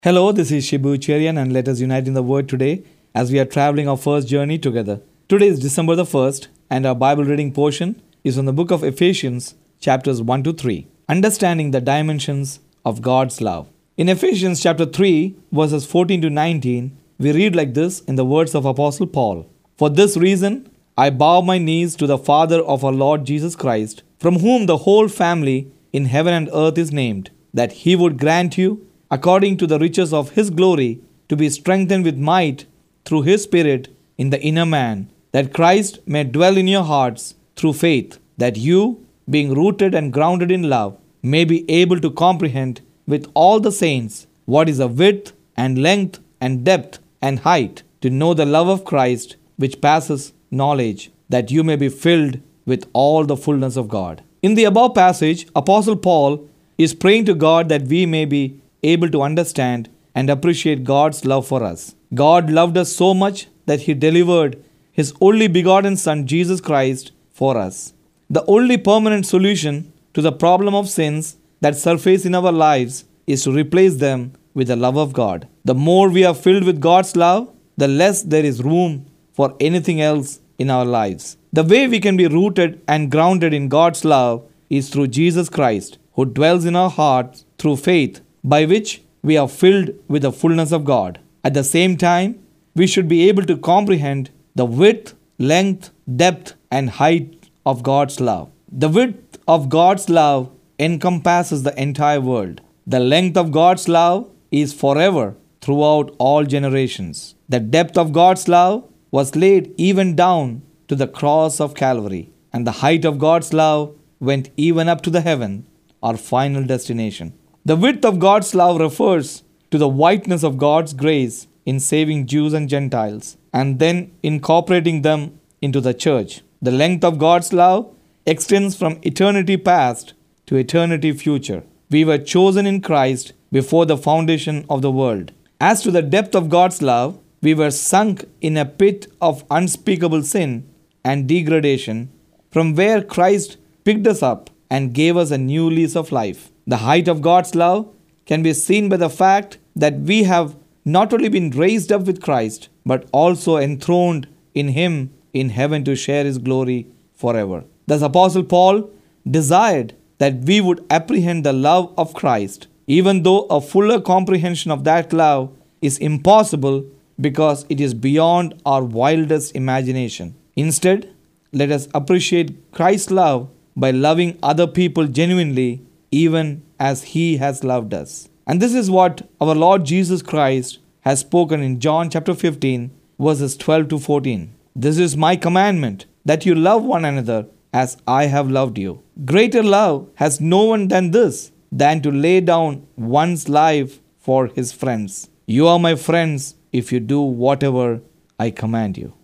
Hello, this is Shibu Cherian, and let us unite in the Word today as we are traveling our first journey together. Today is December the 1st, and our Bible reading portion is from the book of Ephesians, chapters 1 to 3. Understanding the dimensions of God's love. In Ephesians chapter 3, verses 14 to 19, we read like this in the words of Apostle Paul. For this reason, I bow my knees to the Father of our Lord Jesus Christ, from whom the whole family in heaven and earth is named, that he would grant you, according to the riches of his glory, to be strengthened with might through his Spirit in the inner man, that Christ may dwell in your hearts through faith, that you, being rooted and grounded in love, may be able to comprehend with all the saints what is the width and length and depth and height, to know the love of Christ which passes knowledge, that you may be filled with all the fullness of God. In the above passage, Apostle Paul is praying to God that we may be able to understand and appreciate God's love for us. God loved us so much that he delivered his only begotten Son, Jesus Christ, for us. The only permanent solution to the problem of sins that surface in our lives is to replace them with the love of God. The more we are filled with God's love, the less there is room for anything else in our lives. The way we can be rooted and grounded in God's love is through Jesus Christ, who dwells in our hearts through faith, by which we are filled with the fullness of God. At the same time, we should be able to comprehend the width, length, depth, and height of God's love. The width of God's love encompasses the entire world. The length of God's love is forever throughout all generations. The depth of God's love was laid even down to the cross of Calvary, and the height of God's love went even up to the heaven, our final destination. The width of God's love refers to the wideness of God's grace in saving Jews and Gentiles, and then incorporating them into the church. The length of God's love extends from eternity past to eternity future. We were chosen in Christ before the foundation of the world. As to the depth of God's love, we were sunk in a pit of unspeakable sin and degradation, from where Christ picked us up and gave us a new lease of life. The height of God's love can be seen by the fact that we have not only been raised up with Christ, but also enthroned in him in heaven to share his glory forever. Thus, Apostle Paul desired that we would apprehend the love of Christ, even though a fuller comprehension of that love is impossible because it is beyond our wildest imagination. Instead, let us appreciate Christ's love by loving other people genuinely, even as he has loved us. And this is what our Lord Jesus Christ has spoken in John chapter 15, verses 12 to 14. This is my commandment, that you love one another as I have loved you. Greater love has no one than this, than to lay down one's life for his friends. You are my friends if you do whatever I command you.